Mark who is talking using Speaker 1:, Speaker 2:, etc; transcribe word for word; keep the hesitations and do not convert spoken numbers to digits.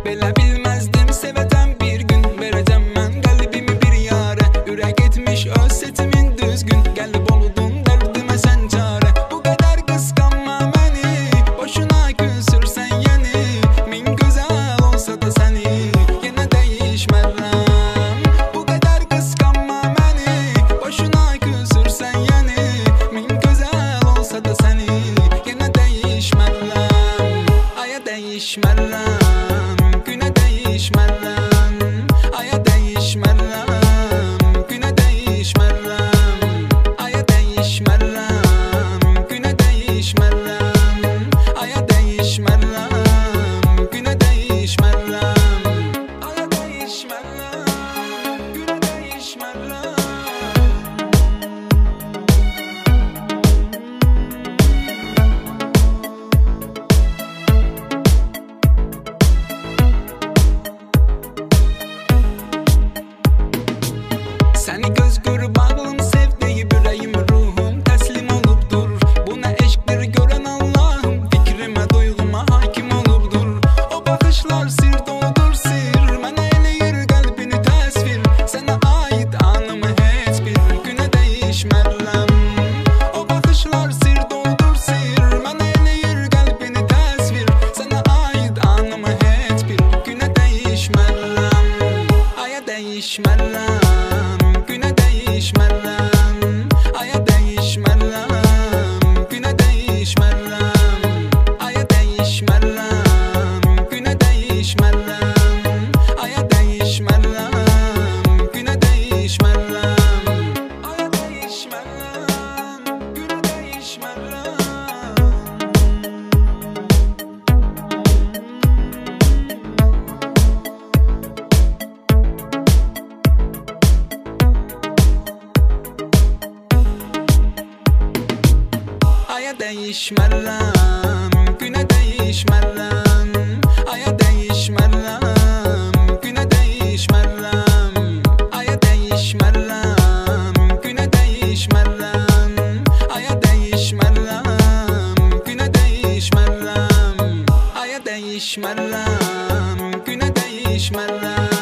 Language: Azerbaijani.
Speaker 1: Belə bilməzdim sevəcəm bir gün. Verəcəm mən qəlbimi bir yara. Ürək etmiş öz setimin düzgün. Qəlb oldum dərdimə sən çarə. Bu qədər qısqanma məni, boşuna küsürsən yəni. Min gözəl olsa da səni yenə dəyişmərəm. Bu qədər qısqanma məni, boşuna küsürsən yəni. Min gözəl olsa da səni yenə dəyişmərəm. Aya dəyişmərəm. Səni göz qurbanım sevdiyi ürəyim ruhum təslim olubdur. Bu nə eşqdir görən Allahım, fikrimə duyğuma hakim olubdur. O baxışlar sir doludur sir, mənə eləyir qəlbini təsvir. Sənə aid anımı heç bir günə dəyişmərəm. O baxışlar sir doludur sir, mənə eləyir qəlbini təsvir. Sənə aid anımı heç bir günə dəyişmərəm. Aya dəyişmərəm. Aya dəyişmərəm, günə dəyişmərəm. Aya dəyişmərəm, günə dəyişmərəm. Aya dəyişmərəm, günə dəyişmərəm. Aya dəyişmərəm, günə dəyişmərəm. Aya dəyişmərəm, günə dəyişmərəm.